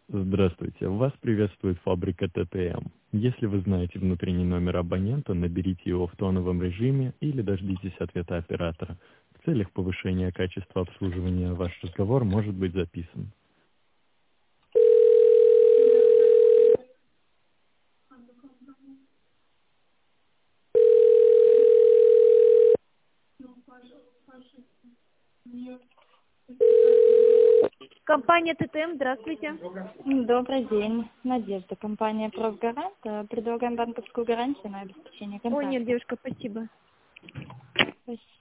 Здравствуйте, вас приветствует фабрика ТТМ. Если вы знаете внутренний номер абонента, наберите его в тоновом режиме или дождитесь ответа оператора. В целях повышения качества обслуживания ваш разговор может быть записан. Компания ТТМ, здравствуйте. Добрый день. Надежда, компания «Профгарант». Предлагаем банковскую гарантию на обеспечение О, контакта. нет, девушка, спасибо. Спасибо.